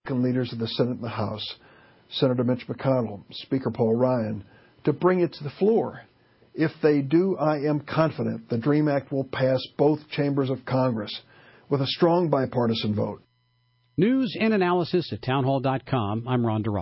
Republican leaders of the Senate and the House, Senator Mitch McConnell, Speaker Paul Ryan, to bring it to the floor. If they do, I am confident the DREAM Act will pass both chambers of Congress with a strong bipartisan vote. News and analysis at townhall.com. I'm Ron DeRock.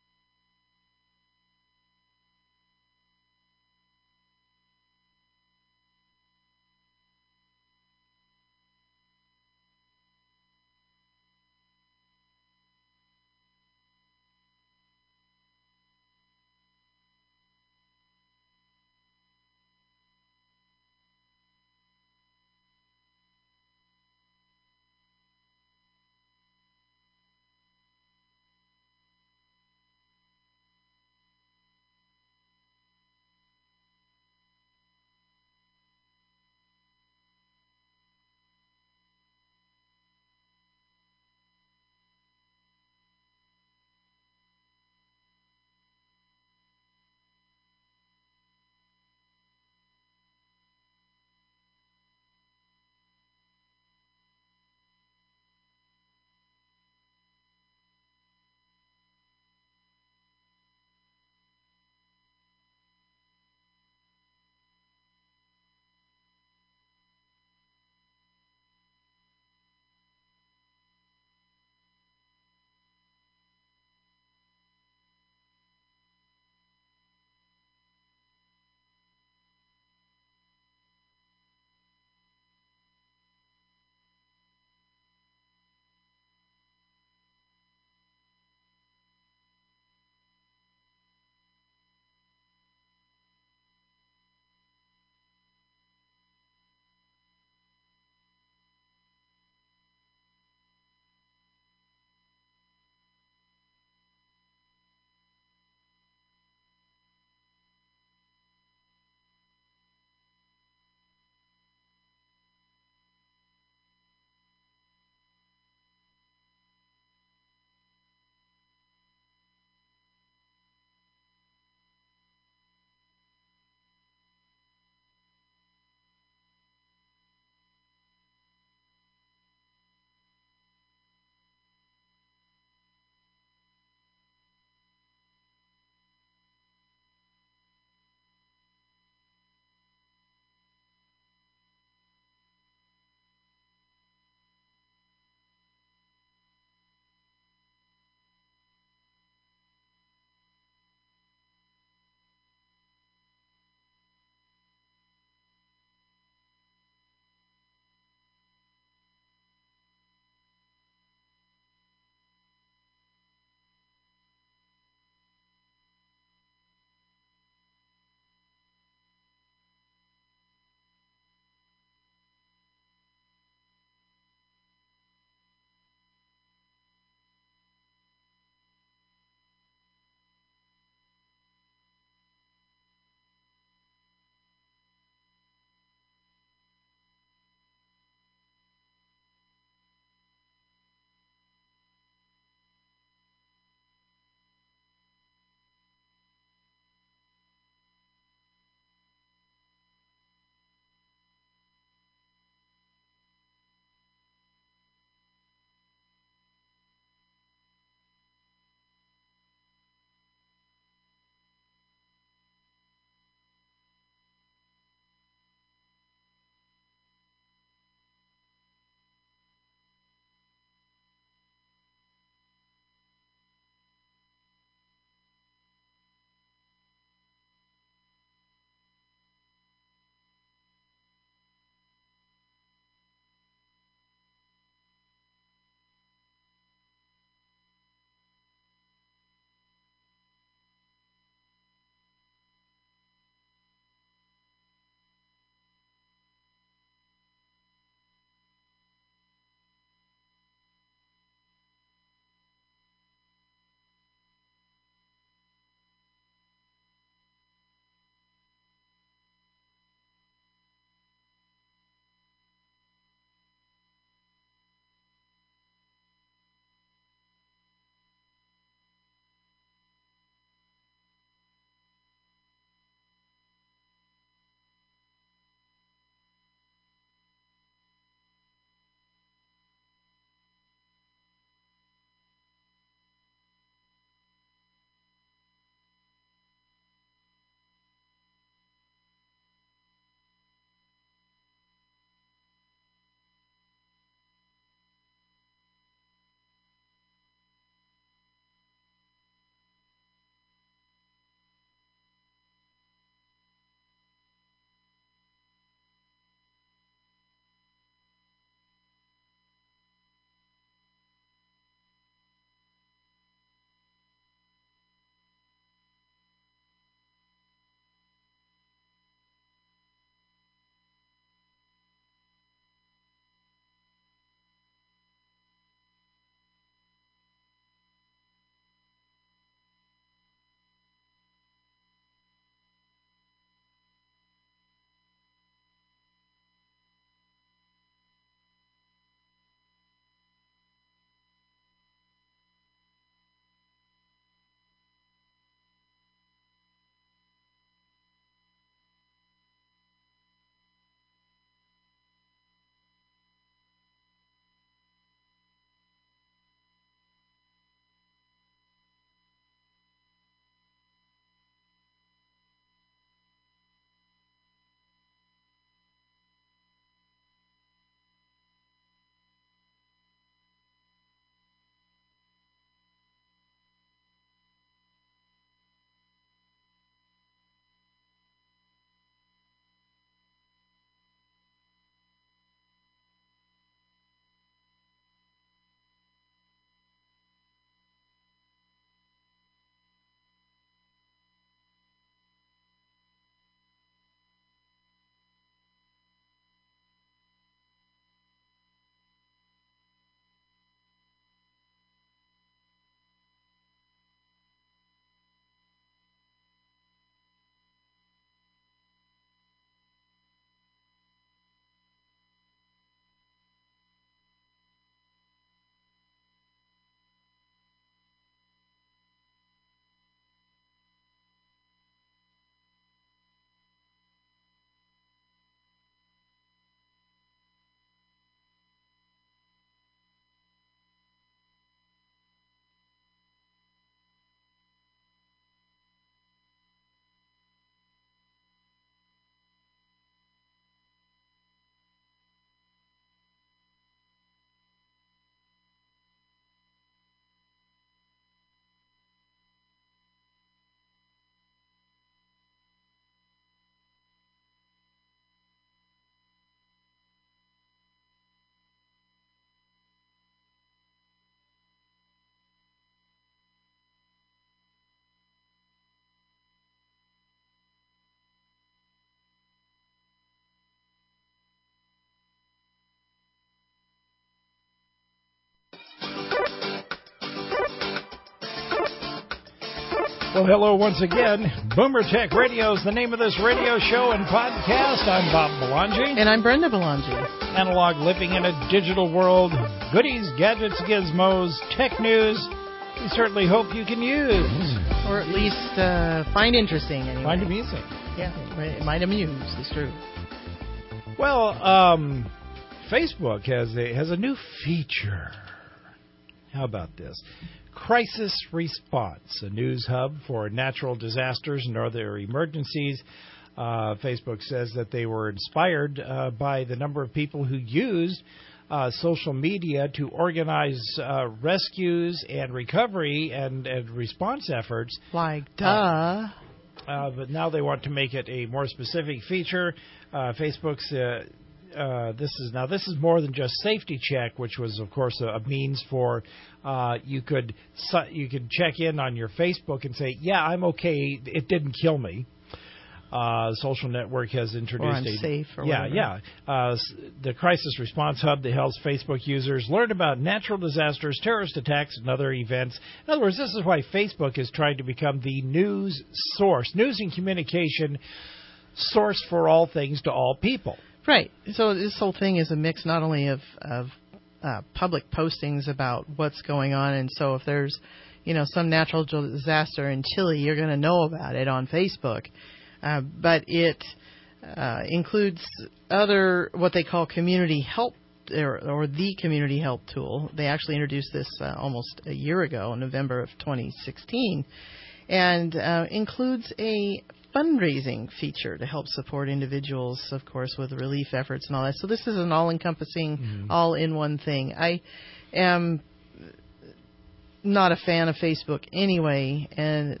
Well, hello once again. Boomer Tech Radio is the name of this radio show and podcast. I'm Bob Belangi. And I'm Brenda Belangi. Analog living in a digital world. Goodies, gadgets, gizmos, tech news. We certainly hope you can use. Or at least find interesting. Anyway. Find amusing. Yeah, it might amuse. It's true. Well, Facebook has a new feature. How about this? Crisis Response, a news hub for natural disasters and other emergencies. Facebook says that they were inspired by the number of people who used social media to organize rescues and recovery and response efforts. Like, duh. But now they want to make it a more specific feature. Facebook's this is more than just Safety Check, which was, of course, a means for you could check in on your Facebook and say, yeah, I'm okay, it didn't kill me. Social Network has introduced or I'm safe or whatever. The Crisis Response Hub that helps Facebook users learn about natural disasters, terrorist attacks, and other events. In other words, this is why Facebook is trying to become the news source, news and communication source for all things to all people. Right. So this whole thing is a mix not only of public postings about what's going on, and so if there's, some natural disaster in Chile, you're going to know about it on Facebook. But it includes other what they call community help or the community help tool. They actually introduced this almost a year ago, in November of 2016, and includes a fundraising feature to help support individuals, of course, with relief efforts and all that. So this is an all-encompassing, all-in-one thing. I am not a fan of Facebook anyway, and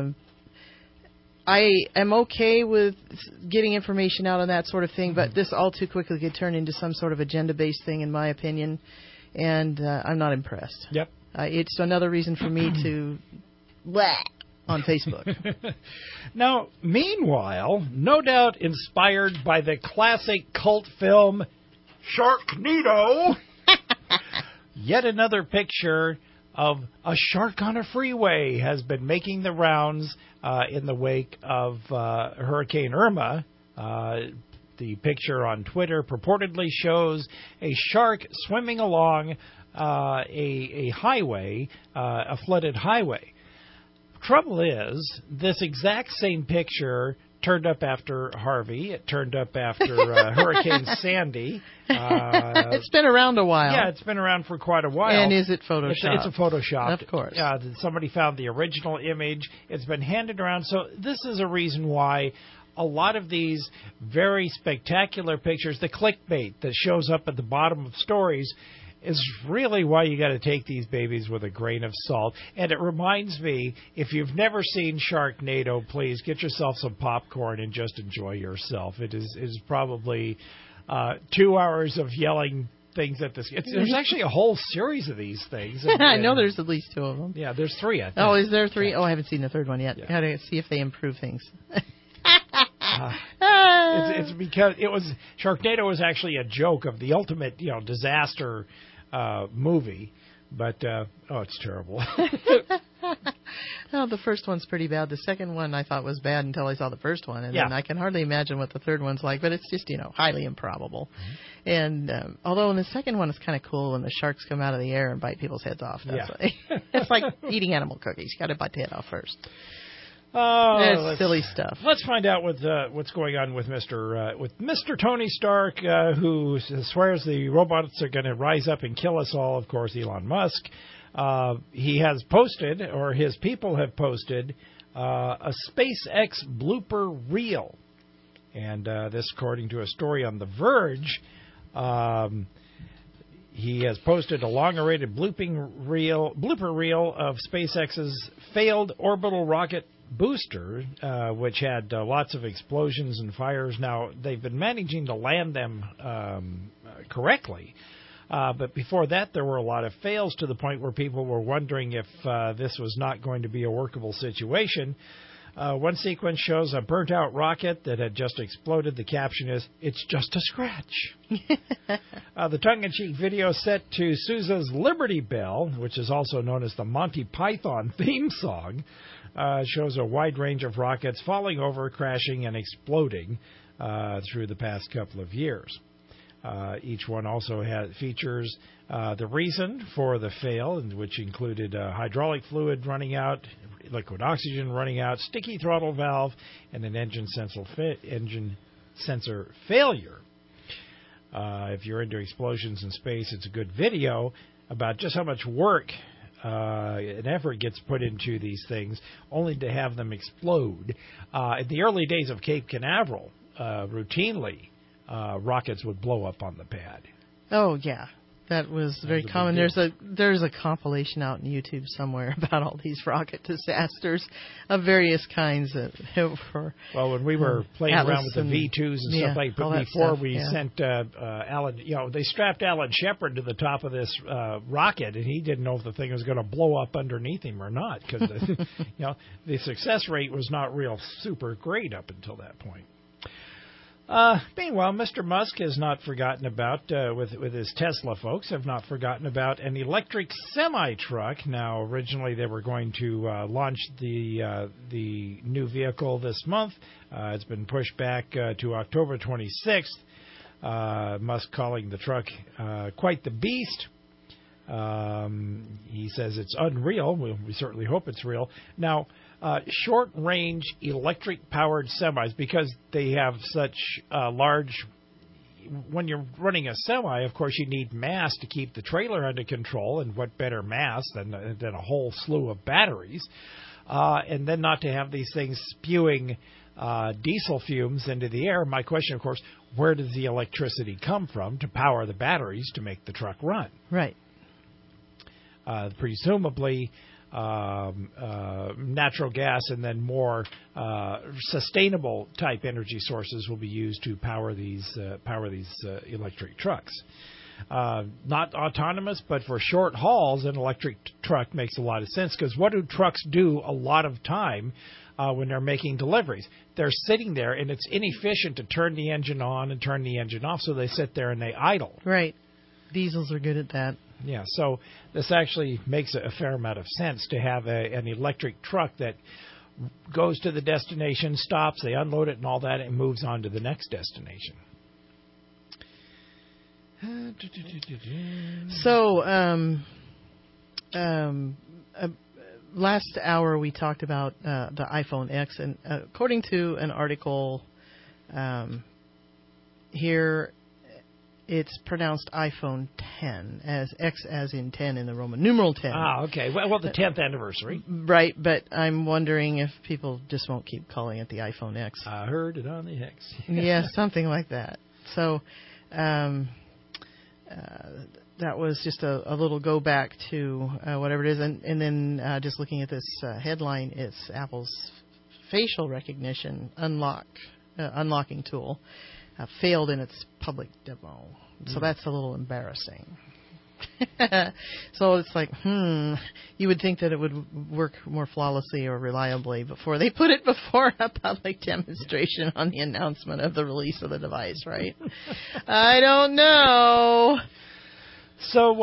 I am okay with getting information out on that sort of thing, but this all too quickly could turn into some sort of agenda-based thing, in my opinion, and I'm not impressed. Yep. It's another reason for me to on Facebook. Now, meanwhile, no doubt inspired by the classic cult film Sharknado, yet another picture of a shark on a freeway has been making the rounds in the wake of Hurricane Irma. The picture on Twitter purportedly shows a shark swimming along a highway, a flooded highway. Trouble is, this exact same picture turned up after Harvey. It turned up after Hurricane Sandy. It's been around a while. Yeah, it's been around for quite a while. And is it Photoshopped? It's a Photoshop. Of course. Somebody found the original image. It's been handed around. So this is a reason why a lot of these very spectacular pictures, the clickbait that shows up at the bottom of stories, is really why you got to take these babies with a grain of salt. And it reminds me, if you've never seen Sharknado, please get yourself some popcorn and just enjoy yourself. It is probably 2 hours of yelling things at this. There's actually a whole series of these things. I know there's at least 2 of them. Yeah, there's 3, I think. Oh, is there 3? Yeah. Oh, I haven't seen the third one yet. Yeah. Got to see if they improve things. It's because Sharknado was actually a joke of the ultimate, disaster movie, but it's terrible. Well, the first one's pretty bad. The second one I thought was bad until I saw the first one, and then I can hardly imagine what the third one's like. But it's just highly improbable. Mm-hmm. And although in the second one it's kind of cool when the sharks come out of the air and bite people's heads off. It's like eating animal cookies. You got to bite the head off first. That's silly stuff. Let's find out what's going on with Mr. Tony Stark, who swears the robots are going to rise up and kill us all. Of course, Elon Musk. He has posted, or his people have posted, a SpaceX blooper reel, and this, according to a story on The Verge. He has posted a long-awaited blooper reel of SpaceX's failed orbital rocket booster, which had lots of explosions and fires. Now, they've been managing to land them correctly, but before that there were a lot of fails to the point where people were wondering if this was not going to be a workable situation. One sequence shows a burnt-out rocket that had just exploded. The caption is, "It's just a scratch." The tongue-in-cheek video set to Sousa's Liberty Bell, which is also known as the Monty Python theme song, shows a wide range of rockets falling over, crashing, and exploding through the past couple of years. Each one also features the reason for the fail, which included hydraulic fluid running out, liquid oxygen running out, sticky throttle valve, and an engine sensor failure. If you're into explosions in space, it's a good video about just how much work and effort gets put into these things, only to have them explode. In the early days of Cape Canaveral, routinely, rockets would blow up on the pad. Oh, yeah. That was very common. There's a compilation out on YouTube somewhere about all these rocket disasters of various kinds. Well, when we were playing around with the V2s and stuff like that, before we sent Alan, they strapped Alan Shepard to the top of this rocket, and he didn't know if the thing was going to blow up underneath him or not, because the success rate was not real super great up until that point. Meanwhile, Mr. Musk has not forgotten about, with his Tesla folks, have not forgotten about an electric semi-truck. Now, originally they were going to launch the new vehicle this month. It's been pushed back to October 26th. Musk calling the truck quite the beast. He says it's unreal. We certainly hope it's real. Now, short-range electric-powered semis, because they have such large... When you're running a semi, of course, you need mass to keep the trailer under control, and what better mass than a whole slew of batteries, and then not to have these things spewing diesel fumes into the air. My question, of course, where does the electricity come from to power the batteries to make the truck run? Right. Presumably... natural gas and then more sustainable type energy sources will be used to power these electric trucks. Not autonomous, but for short hauls, an electric truck makes a lot of sense, because what do trucks do a lot of time when they're making deliveries? They're sitting there, and it's inefficient to turn the engine on and turn the engine off, so they sit there and they idle. Right. Diesels are good at that. Yeah, so this actually makes a fair amount of sense to have an electric truck that goes to the destination, stops, they unload it and all that, and moves on to the next destination. So, last hour we talked about the iPhone X, and according to an article here, it's pronounced iPhone 10, as X as in 10 in the Roman numeral 10. Ah, okay. Well, the 10th anniversary. Right, but I'm wondering if people just won't keep calling it the iPhone X. I heard it on the X. Yeah, something like that. So that was just a little go back to whatever it is. And then just looking at this headline, it's Apple's facial recognition unlocking tool failed in its public demo. So that's a little embarrassing. So it's like, you would think that it would work more flawlessly or reliably before they put it before a public demonstration on the announcement of the release of the device, right? I don't know. So,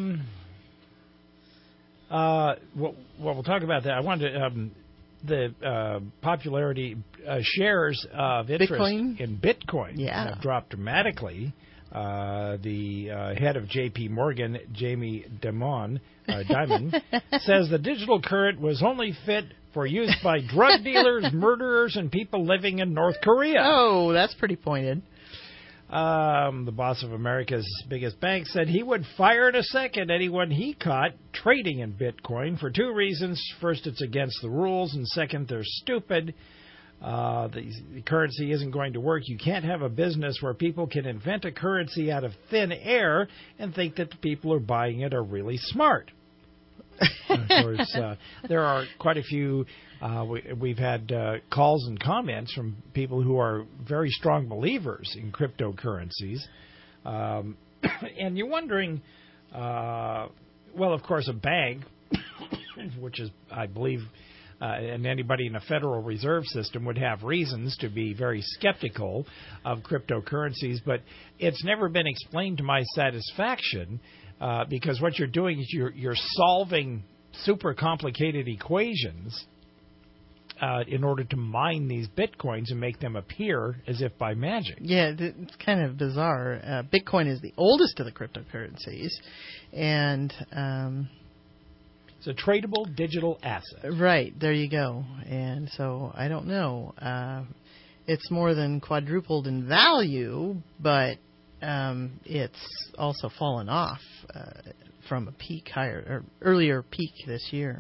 we'll talk about that. I wanted to... the popularity shares of interest in Bitcoin have dropped dramatically. The head of J.P. Morgan, Jamie Dimon, says the digital current was only fit for use by drug dealers, murderers, and people living in North Korea. Oh, that's pretty pointed. The boss of America's biggest bank said he would fire in a second anyone he caught trading in Bitcoin for two reasons. First, it's against the rules, and second, they're stupid. The currency isn't going to work. You can't have a business where people can invent a currency out of thin air and think that the people who are buying it are really smart. Of course, there are quite a few. We've had calls and comments from people who are very strong believers in cryptocurrencies. And you're wondering, well, of course, a bank, which is, I believe, and anybody in a Federal Reserve System would have reasons to be very skeptical of cryptocurrencies, but it's never been explained to my satisfaction because what you're doing is you're solving super complicated equations in order to mine these bitcoins and make them appear as if by magic. Yeah, it's kind of bizarre. Bitcoin is the oldest of the cryptocurrencies, and it's a tradable digital asset. Right, there you go. And so I don't know. It's more than quadrupled in value, but it's also fallen off from a peak higher or earlier peak this year.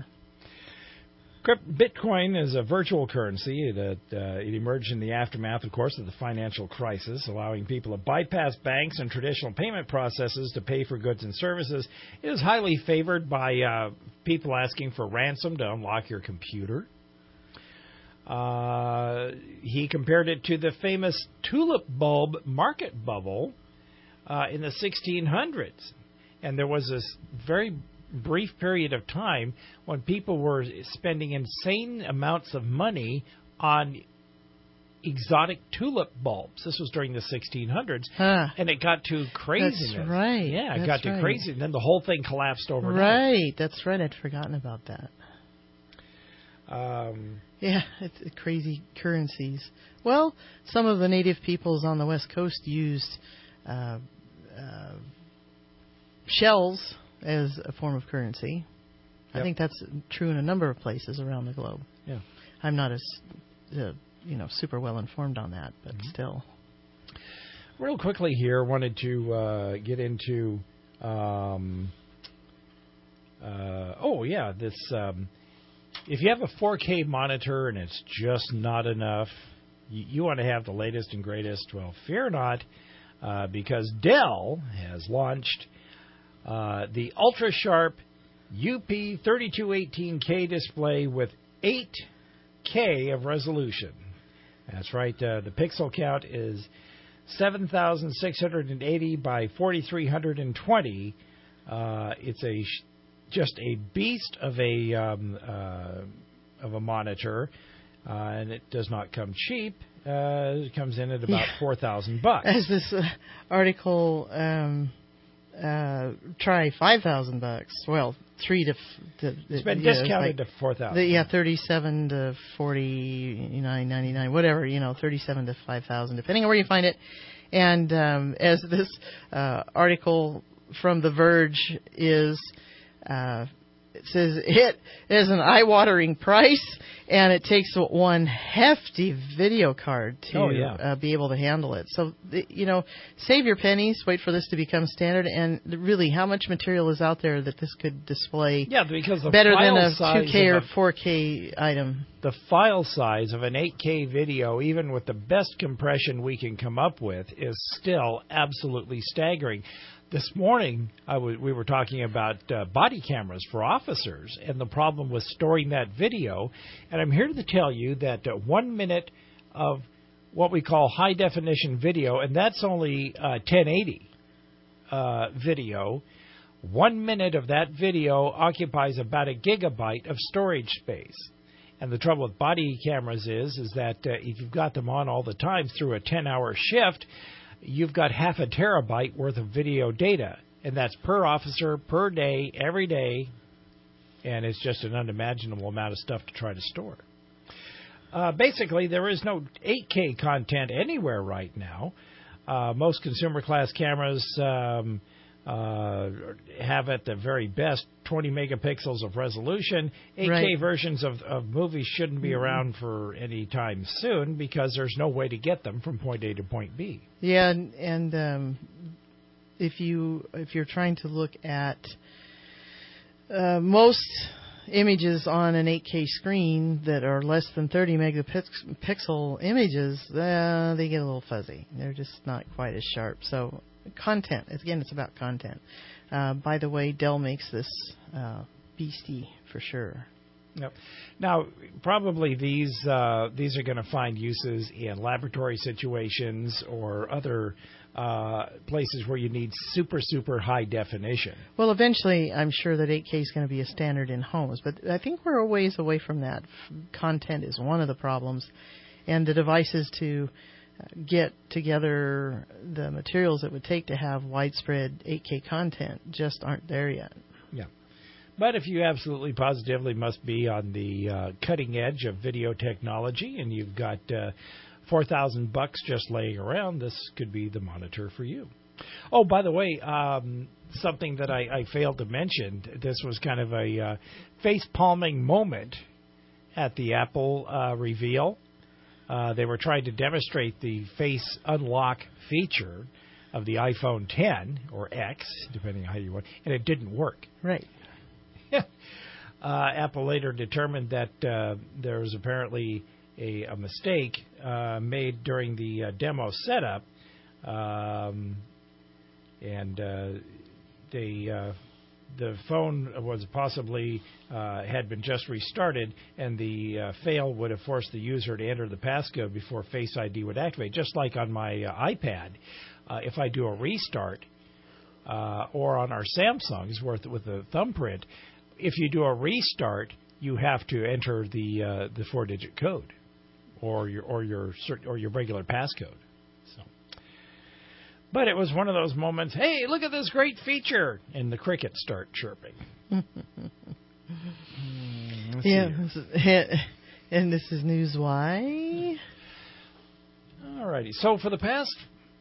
Bitcoin is a virtual currency that it emerged in the aftermath, of course, of the financial crisis, allowing people to bypass banks and traditional payment processes to pay for goods and services. It is highly favored by people asking for ransom to unlock your computer. He compared it to the famous tulip bulb market bubble in the 1600s. And there was this very brief period of time when people were spending insane amounts of money on exotic tulip bulbs. This was during the 1600s, and it got to craziness. That's right. Yeah, it got to crazy, and then the whole thing collapsed overnight. Right, that's right. I'd forgotten about that. Yeah, it's crazy currencies. Well, some of the native peoples on the West Coast used shells as a form of currency. Yep. I think that's true in a number of places around the globe. Yeah, I'm not as super well informed on that, but still. Real quickly here, wanted to get into this. If you have a 4K monitor and it's just not enough, you want to have the latest and greatest. Well, fear not, because Dell has launched the Ultra Sharp UP3218K display with 8K of resolution. That's right. The pixel count is 7,680 by 4,320. It's just a beast of a monitor, and it does not come cheap. It comes in at about $4,000. As this article try $5,000. Well, it's been discounted to $4,000. 37 to $49.99, whatever. 37 to $5,000, depending on where you find it. And as this article from The Verge is. It says it is an eye-watering price, and it takes one hefty video card to be able to handle it. So, save your pennies, wait for this to become standard, and really, how much material is out there that this could display because the better file than a size 2K or 4K item? The file size of an 8K video, even with the best compression we can come up with, is still absolutely staggering. This morning, we were talking about body cameras for officers and the problem with storing that video. And I'm here to tell you that 1 minute of what we call high-definition video, and that's only 1080 video, 1 minute of that video occupies about a gigabyte of storage space. And the trouble with body cameras is that if you've got them on all the time through a 10-hour shift, you've got half a terabyte worth of video data, and that's per officer, per day, every day, and it's just an unimaginable amount of stuff to try to store. Basically, there is no 8K content anywhere right now. Most consumer class cameras have at the very best 20 megapixels of resolution. 8K versions of movies shouldn't be around for any time soon because there's no way to get them from point A to point B. Yeah, and if you're trying to look at most images on an 8K screen that are less than 30 megapixel images, they get a little fuzzy. They're just not quite as sharp. So content, again, it's about content. By the way, Dell makes this beastie for sure. Yep. Now, probably these are going to find uses in laboratory situations or other places where you need super, super high definition. Well, eventually, I'm sure that 8K is going to be a standard in homes, but I think we're a ways away from that. Content is one of the problems, and the devices to get together the materials it would take to have widespread 8K content just aren't there yet. Yeah. But if you absolutely positively must be on the cutting edge of video technology and you've got $4,000 just laying around, this could be the monitor for you. Oh, by the way, something that I failed to mention, this was kind of a face-palming moment at the Apple reveal. They were trying to demonstrate the face unlock feature of the iPhone 10 or X, depending on how you want, and it didn't work. Right. Apple later determined that there was apparently a mistake made during the demo setup, and the phone was possibly had been just restarted, and the fail would have forced the user to enter the passcode before Face ID would activate. Just like on my iPad, if I do a restart, or on our Samsungs with the thumbprint, if you do a restart, you have to enter the 4-digit code or your regular passcode. So, but it was one of those moments. Hey, look at this great feature, and the crickets start chirping. Yeah, and this is news. Why? All righty. So for the past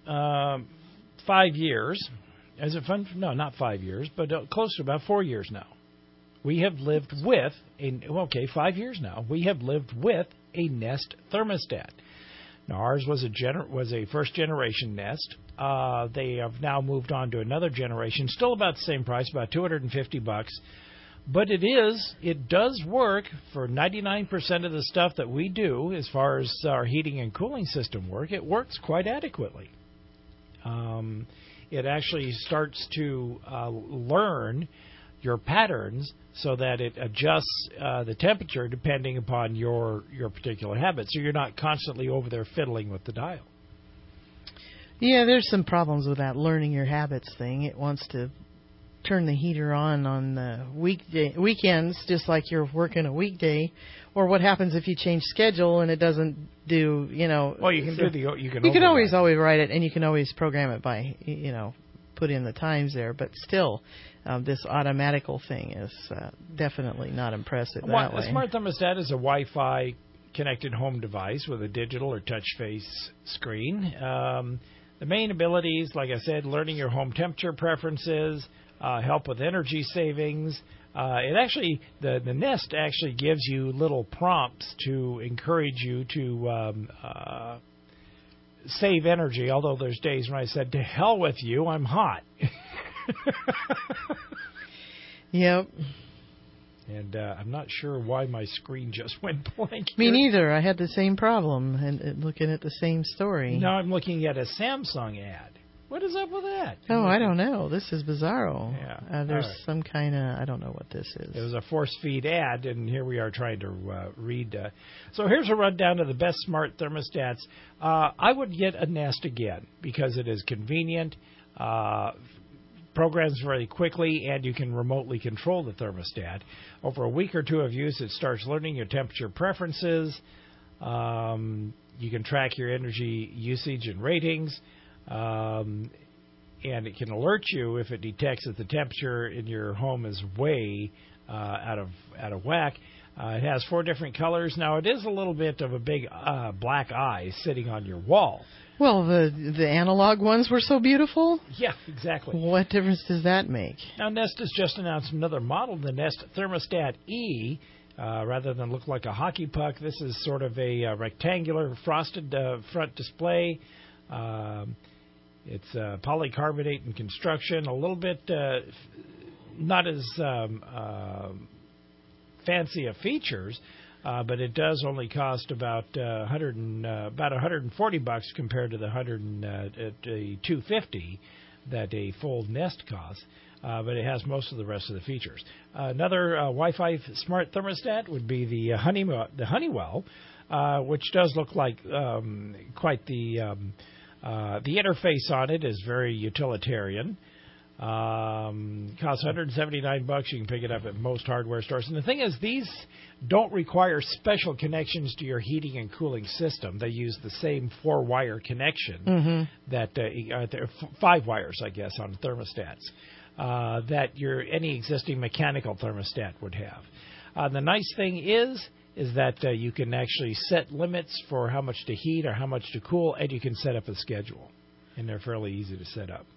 5 years, is it fun? No, not 5 years, but close to about 4 years now. We have lived with 5 years now. We have lived with a Nest thermostat. Now ours was a first generation Nest. They have now moved on to another generation, still about the same price, about $250. But it does work for 99% of the stuff that we do as far as our heating and cooling system work. It works quite adequately. It actually starts to learn your patterns so that it adjusts the temperature depending upon your particular habits. So you're not constantly over there fiddling with the dial. Yeah, there's some problems with that learning your habits thing. It wants to turn the heater on the weekends, just like you're working a weekday. Or what happens if you change schedule and it doesn't do, Well, you can you can always override it, and you can always program it by, put in the times there. But still, this automatical thing is definitely not impressive that way. A smart thermostat is a Wi-Fi connected home device with a digital or touch face screen. The main abilities, like I said, learning your home temperature preferences, help with energy savings. The Nest actually gives you little prompts to encourage you to save energy, although there's days when I said, to hell with you, I'm hot. Yep. And I'm not sure why my screen just went blank. Me neither. I had the same problem and looking at the same story. Now I'm looking at a Samsung ad. What is up with that? Oh, I don't know. This is bizarro. Yeah. There's some kind of, I don't know what this is. It was a force feed ad, and here we are trying to read. So here's a rundown of the best smart thermostats. I would get a Nest again because it is convenient, programs very quickly, and you can remotely control the thermostat. Over a week or two of use, it starts learning your temperature preferences. You can track your energy usage and ratings. And it can alert you if it detects that the temperature in your home is way out of whack. It has 4 different colors. Now, it is a little bit of a big black eye sitting on your wall. Well, the analog ones were so beautiful. Yeah, exactly. What difference does that make? Now, Nest has just announced another model, the Nest Thermostat E. Rather than look like a hockey puck, this is sort of a rectangular frosted front display. It's polycarbonate in construction, a little bit not as fancy of features, but it does only cost about $140 compared to the $250 that a full Nest costs, but it has most of the rest of the features. Another Wi-Fi smart thermostat would be the Honeywell, which does look like quite the interface on it is very utilitarian. Costs $179. You can pick it up at most hardware stores. And the thing is, these don't require special connections to your heating and cooling system. They use the same 4-wire connection that 5 wires, I guess, on thermostats that any existing mechanical thermostat would have. The nice thing is that you can actually set limits for how much to heat or how much to cool, and you can set up a schedule, and they're fairly easy to set up.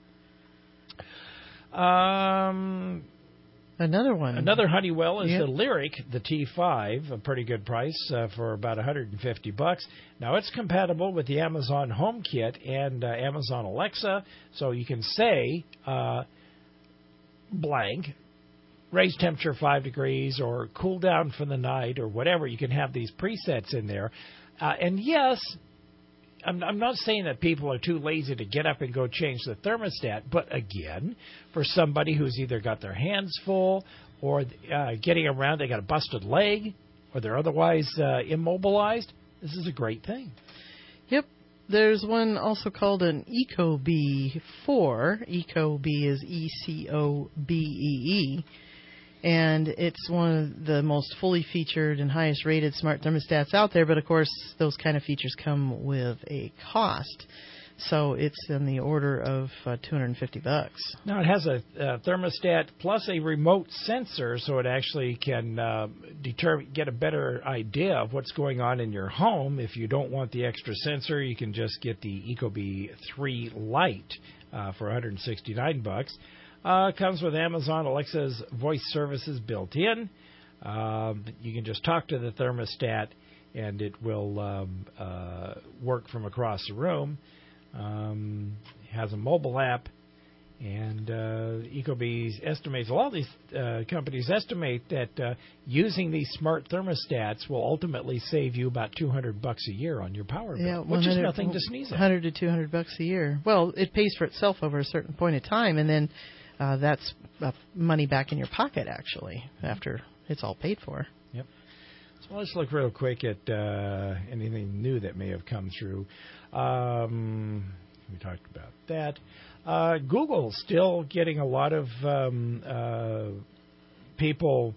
Another one. Another Honeywell is the Lyric, the T5, a pretty good price for about $150. Now, it's compatible with the Amazon HomeKit and Amazon Alexa, so you can say blank, raise temperature 5 degrees or cool down for the night or whatever. You can have these presets in there. And yes, I'm not saying that people are too lazy to get up and go change the thermostat, but again, for somebody who's either got their hands full or getting around, they got a busted leg, or they're otherwise immobilized, this is a great thing. Yep. There's one also called an ecobee 4. Ecobee is ECOBEE. And it's one of the most fully featured and highest rated smart thermostats out there. But, of course, those kind of features come with a cost. So it's in the order of $250. Now, it has a thermostat plus a remote sensor, so it actually can get a better idea of what's going on in your home. If you don't want the extra sensor, you can just get the ecobee 3 Lite for $169. Comes with Amazon Alexa's voice services built in. You can just talk to the thermostat, and it will work from across the room. Has a mobile app, and ecobee estimates, a lot of these companies estimate that using these smart thermostats will ultimately save you about $200 a year on your power bill, which is nothing to sneeze at. $100 to $200 a year. Well, it pays for itself over a certain point in time, and then that's money back in your pocket, actually, after it's all paid for. Yep. So let's look real quick at anything new that may have come through. We talked about that. Google still getting a lot of people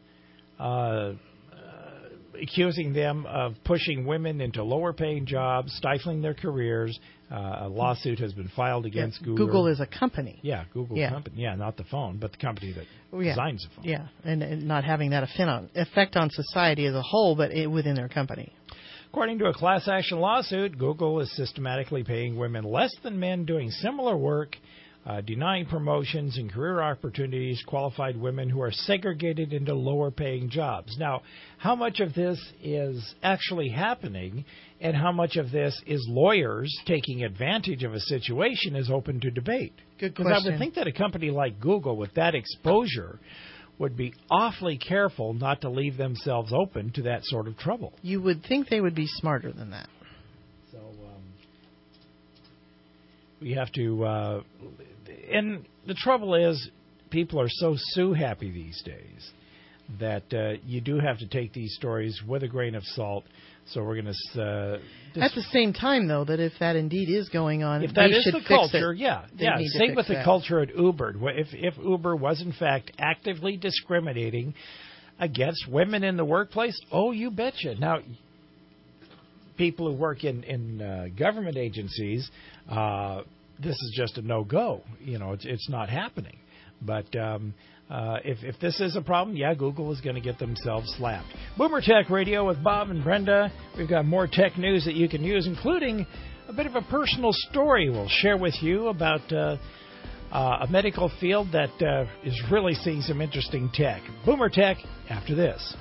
accusing them of pushing women into lower-paying jobs, stifling their careers. A lawsuit has been filed against Google. Google is a company. Yeah, company. Yeah, not the phone, but the company that designs the phone. Yeah, and not having that effect on society as a whole, but within their company. According to a class action lawsuit, Google is systematically paying women less than men doing similar work, denying promotions and career opportunities qualified women who are segregated into lower-paying jobs. Now, how much of this is actually happening and how much of this is lawyers taking advantage of a situation is open to debate. Good question. Because I would think that a company like Google with that exposure would be awfully careful not to leave themselves open to that sort of trouble. You would think they would be smarter than that. So we have to... and the trouble is, people are so sue-happy these days that you do have to take these stories with a grain of salt. So we're going to... At the same time, though, that if that indeed is going on, if that is the culture, Same with the culture at Uber. If Uber was, in fact, actively discriminating against women in the workplace, oh, you betcha. Now, people who work in government agencies... this is just a no-go. You know, it's not happening. But if this is a problem, Google is going to get themselves slapped. Boomer Tech Radio with Bob and Brenda. We've got more tech news that you can use, including a bit of a personal story we'll share with you about a medical field that is really seeing some interesting tech. Boomer Tech after this.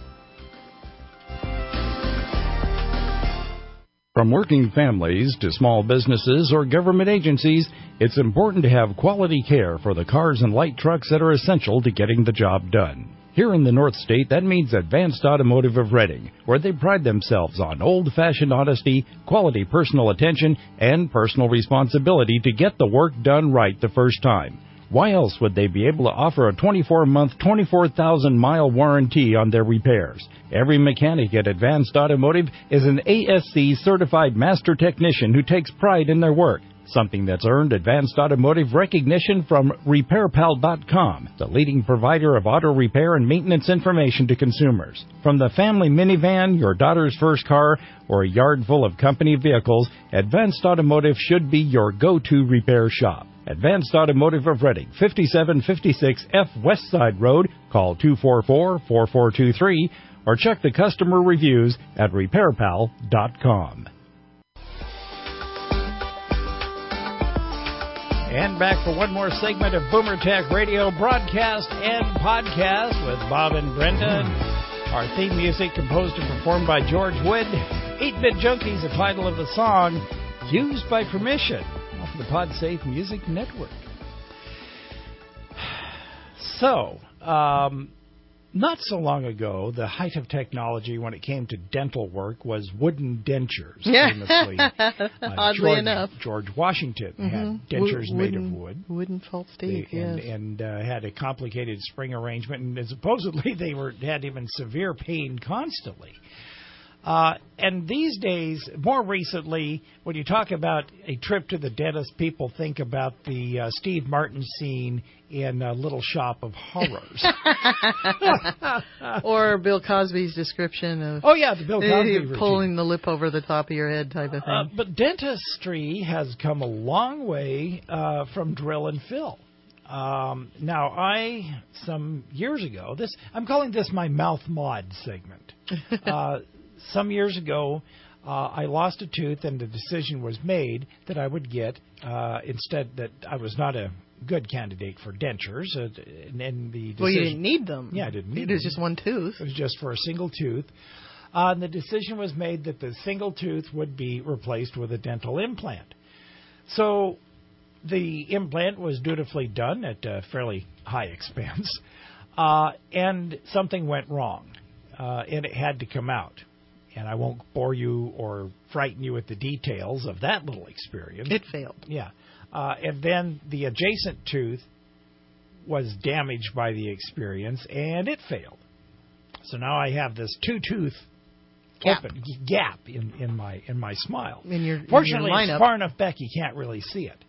From working families to small businesses or government agencies, it's important to have quality care for the cars and light trucks that are essential to getting the job done. Here in the North State, that means Advanced Automotive of Reading, where they pride themselves on old-fashioned honesty, quality personal attention, and personal responsibility to get the work done right the first time. Why else would they be able to offer a 24-month, 24,000-mile warranty on their repairs? Every mechanic at Advanced Automotive is an ASC-certified master technician who takes pride in their work, something that's earned Advanced Automotive recognition from RepairPal.com, the leading provider of auto repair and maintenance information to consumers. From the family minivan, your daughter's first car, or a yard full of company vehicles, Advanced Automotive should be your go-to repair shop. Advanced Automotive of Reading, 5756 F West Side Road. Call 244-4423 or check the customer reviews at RepairPal.com. And back for one more segment of Boomer Tech Radio broadcast and podcast with Bob and Brenda. Our theme music composed and performed by George Wood. 8-Bit Junkies, the title of the song, used by permission off the PodSafe Music Network. So, not so long ago, the height of technology when it came to dental work was wooden dentures. Famously, oddly enough, George Washington had dentures made of wood, wooden false teeth, and had a complicated spring arrangement, and supposedly they had him in severe pain constantly. And these days, more recently, when you talk about a trip to the dentist, people think about the Steve Martin scene in Little Shop of Horrors. Or Bill Cosby's description of... Oh, yeah, the Bill Cosby pulling the lip over the top of your head type of thing. But dentistry has come a long way from drill and fill. Now, some years ago, I'm calling this my mouth mod segment. Some years ago, I lost a tooth, and the decision was made that I would get, instead, that I was not a good candidate for dentures. Well, you didn't need them. Yeah, I didn't need them. It was just one tooth. It was just for a single tooth. And the decision was made that the single tooth would be replaced with a dental implant. So the implant was dutifully done at a fairly high expense, and something went wrong, and it had to come out. And I won't bore you or frighten you with the details of that little experience. It failed. Yeah. And then the adjacent tooth was damaged by the experience, and it failed. So now I have this two-tooth gap in my smile. Fortunately, it's far enough back you can't really see it.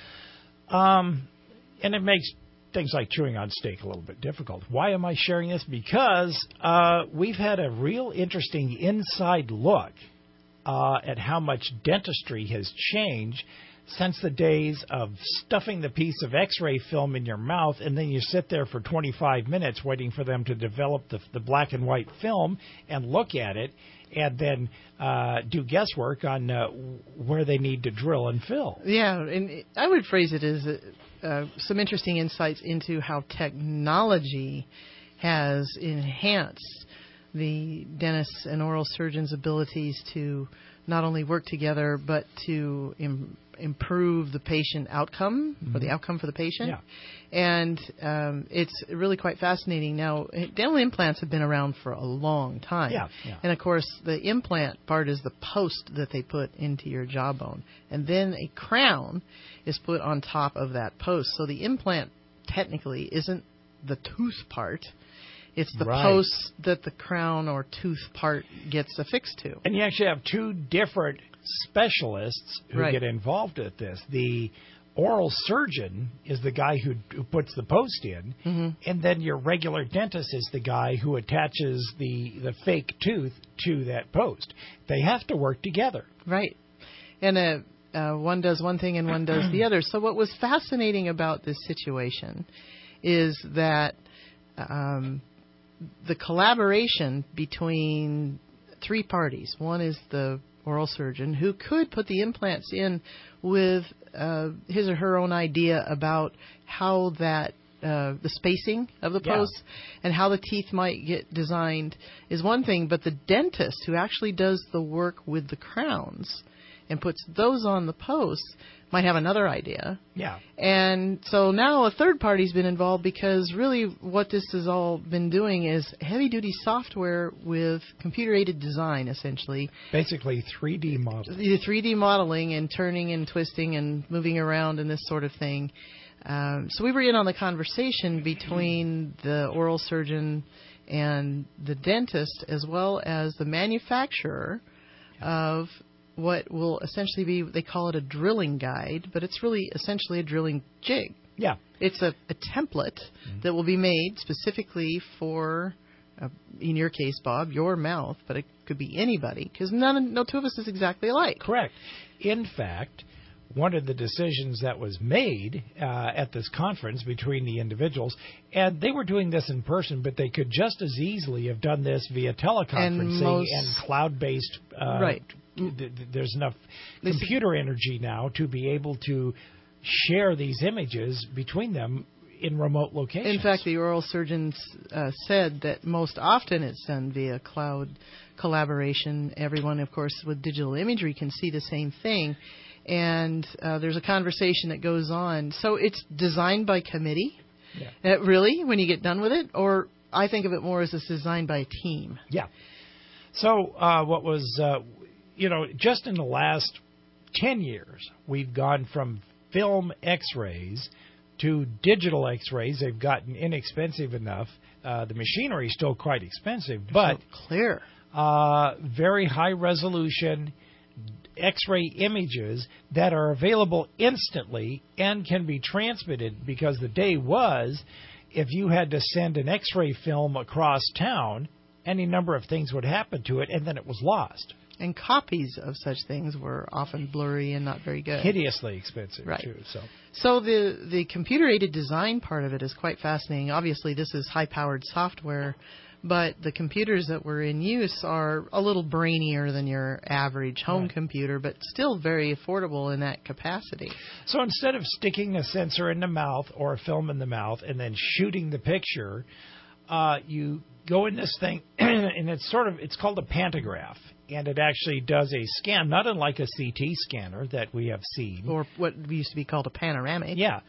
And it makes things like chewing on steak a little bit difficult. Why am I sharing this? Because we've had a real interesting inside look at how much dentistry has changed since the days of stuffing the piece of x-ray film in your mouth, and then you sit there for 25 minutes waiting for them to develop the black and white film and look at it, and then do guesswork on where they need to drill and fill. Yeah, and I would phrase it as some interesting insights into how technology has enhanced the dentist's and oral surgeon's abilities to not only work together, but to improve the patient outcome, or the outcome for the patient. Yeah. And it's really quite fascinating. Now, dental implants have been around for a long time. Yeah. And, of course, the implant part is the post that they put into your jawbone. And then a crown is put on top of that post. So the implant technically isn't the tooth part. It's the post that the crown or tooth part gets affixed to. And you actually have two different specialists who get involved with this. The oral surgeon is the guy who puts the post in, and then your regular dentist is the guy who attaches the fake tooth to that post. They have to work together. Right. And one does one thing and one does the other. So what was fascinating about this situation is that the collaboration between three parties. One is the oral surgeon, who could put the implants in with his or her own idea about how that the spacing of the posts and how the teeth might get designed is one thing, but the dentist who actually does the work with the crowns and puts those on the posts might have another idea. Yeah. And so now a third party's been involved because really what this has all been doing is heavy-duty software with computer-aided design, essentially. Basically 3D modeling. The 3D modeling and turning and twisting and moving around and this sort of thing. So we were in on the conversation between the oral surgeon and the dentist, as well as the manufacturer of what will essentially be, they call it a drilling guide, but it's really essentially a drilling jig. Yeah. It's a template that will be made specifically for, in your case, Bob, your mouth, but it could be anybody, because no two of us is exactly alike. Correct. In fact, one of the decisions that was made at this conference between the individuals, and they were doing this in person, but they could just as easily have done this via teleconferencing and cloud-based. Right. There's enough computer energy now to be able to share these images between them in remote locations. In fact, the oral surgeons said that most often it's done via cloud collaboration. Everyone, of course, with digital imagery can see the same thing. And there's a conversation that goes on. So it's designed by committee, really, when you get done with it? Or I think of it more as it's designed by a team. Yeah. So what was, just in the last 10 years, we've gone from film x-rays to digital x-rays. They've gotten inexpensive enough. The machinery is still quite expensive, but clear. Very high resolution X-ray images that are available instantly and can be transmitted, because the day was, if you had to send an X-ray film across town, any number of things would happen to it, and then it was lost. And copies of such things were often blurry and not very good. Hideously expensive, right. too. So the computer-aided design part of it is quite fascinating. Obviously, this is high-powered software, but the computers that were in use are a little brainier than your average home computer, but still very affordable in that capacity. So instead of sticking a sensor in the mouth or a film in the mouth and then shooting the picture, you go in this thing, and it's called a pantograph. And it actually does a scan, not unlike a CT scanner that we have seen. Or what used to be called a panoramic. Yeah.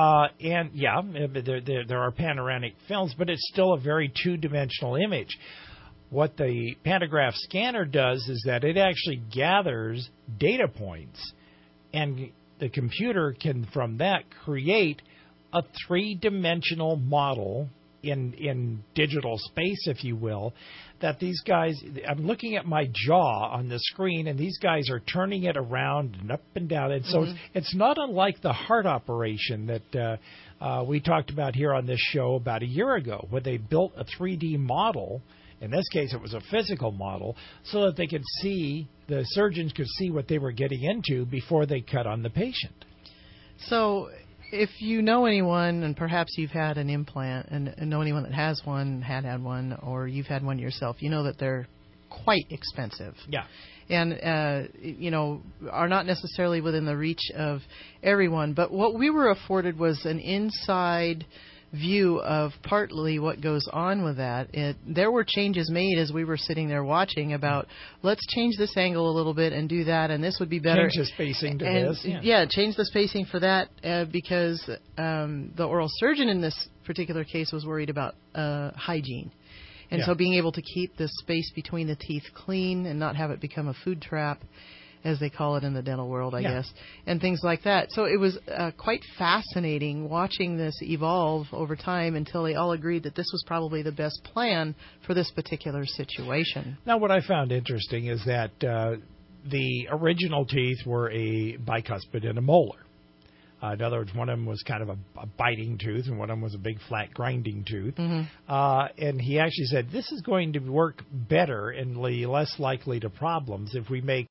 There are panoramic films, but it's still a very two-dimensional image. What the pantograph scanner does is that it actually gathers data points, and the computer can, from that, create a three-dimensional model in digital space, if you will, that these guys, I'm looking at my jaw on the screen, and these guys are turning it around and up and down. And so it's not unlike the heart operation that we talked about here on this show about a year ago, where they built a 3D model. In this case, it was a physical model, so that they could see, the surgeons could see what they were getting into before they cut on the patient. So if you know anyone, and perhaps you've had an implant, and know anyone that has one, had one, or you've had one yourself, you know that they're quite expensive. Yeah. And, are not necessarily within the reach of everyone. But what we were afforded was an inside view of partly what goes on with that. There were changes made as we were sitting there watching about, let's change this angle a little bit and do that, and this would be better. Change the spacing to this. Yeah, change the spacing for that because the oral surgeon in this particular case was worried about hygiene. And so being able to keep the space between the teeth clean and not have it become a food trap, as they call it in the dental world, I guess, and things like that. So it was quite fascinating watching this evolve over time until they all agreed that this was probably the best plan for this particular situation. Now, what I found interesting is that the original teeth were a bicuspid and a molar. In other words, one of them was kind of a biting tooth, and one of them was a big, flat, grinding tooth. And he actually said, this is going to work better and less likely to problems if we make